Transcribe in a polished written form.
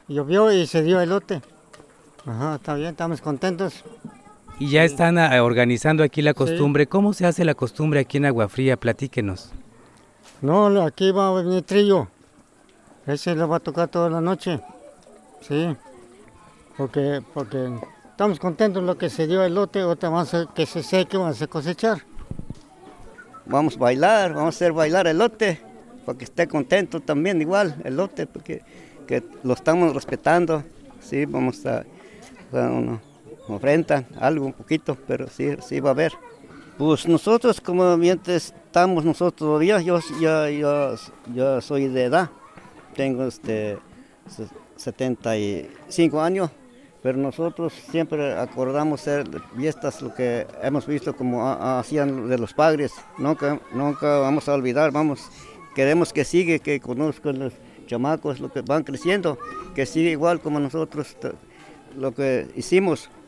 llovió y se dio elote. Ajá, está bien, estamos contentos. Y ya están organizando aquí la Sí. costumbre. ¿Cómo se hace la costumbre aquí en Agua Fría? Platíquenos. No, aquí va a venir trillo. Ese lo va a tocar toda la noche. Sí, porque estamos contentos lo que se dio elote, ahorita vamos a que se seque, vamos a cosechar. Vamos a bailar, vamos a hacer bailar elote, para que esté contento también igual elote, porque que lo estamos respetando. Sí, vamos a dar una ofrenda, algo un poquito, pero sí va a haber. Pues nosotros como mientras estamos nosotros todavía, yo soy de edad, tengo 75 años, pero nosotros siempre acordamos hacer fiestas, lo que hemos visto como hacían de los padres, nunca vamos a olvidar, queremos que siga, que conozcan los chamacos, lo que van creciendo, que siga igual como nosotros lo que hicimos.